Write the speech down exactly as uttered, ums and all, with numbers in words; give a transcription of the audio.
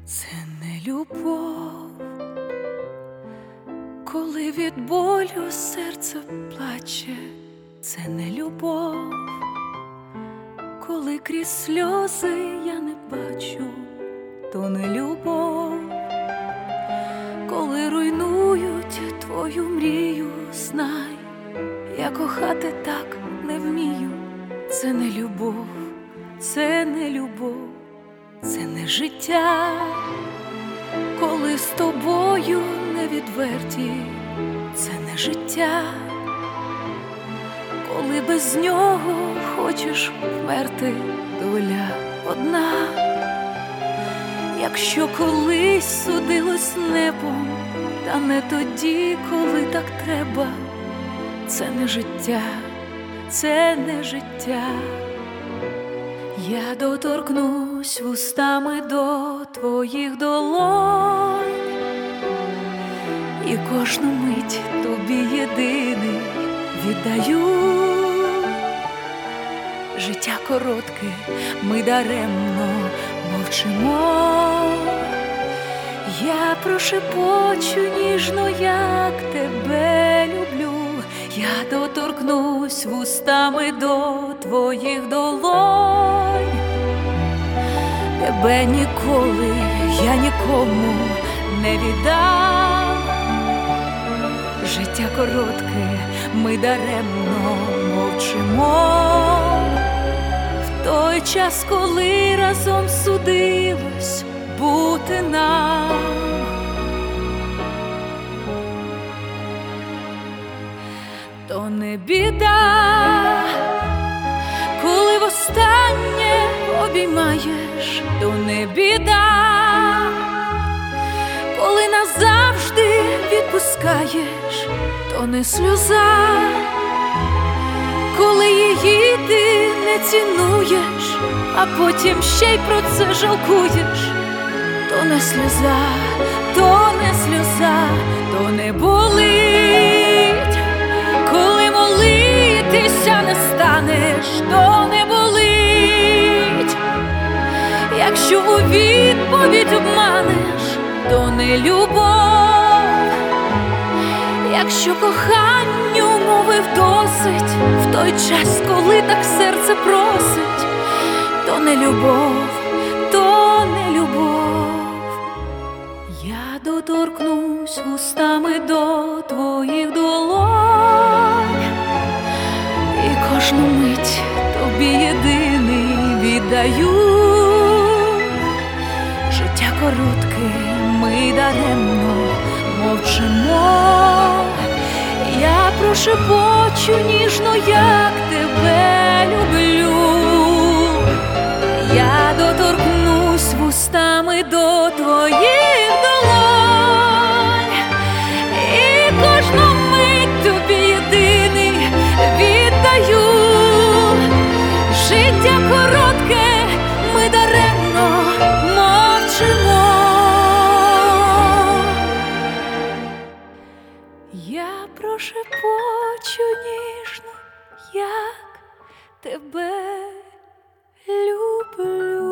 Це не любов, коли від болю серце плаче, це не любов, коли крізь сльози я не бачу, то не любов, коли руйнують твою мрію, знай, я кохати так не вмію. Це не любов, це не любов, це не життя, коли з тобою не відверті, це не життя, коли без нього хочеш вмерти, доля одна. Якщо колись судилось небом, та не тоді, коли так треба, це не життя, це не життя. Я доторкнусь вустами до твоїх долонь, і кожну мить тобі єдиний віддаю. Життя коротке, ми даремно мовчимо. Я прошепочу ніжно, як тебе люблю. Я доторкнусь вустами до твоїх долонь. Тебе ніколи я нікому не віддам. Життя коротке, ми даремно мовчимо. В той час, коли разом судилось бути нам, то не біда, коли востаннє обіймаєш, то не біда, коли назавжди відпускаєш, то не сльоза, коли її ти не цінуєш, а потім ще й про це жалкуєш, то не сльоза, то не сльоза, то не болить, коли молитися не станеш, то не болить, якщо у відповідь обманеш, то не любов, якщо коханню мовив досить в той час, коли так серце просить, то не любов, то не любов. Я доторкнусь вустами до твоїх долонь, і кожну мить тобі єдиний віддаю. Життя коротке, ми даремно мовчимо. Я прошепочу ніжно, як тебе люблю. Я доторкнусь вустами до твоїх долонь, і кожну мить тобі єдиний віддаю. Життя коротке, ми даремно мовчимо. Я прошепочу ніжно, як тебе люблю.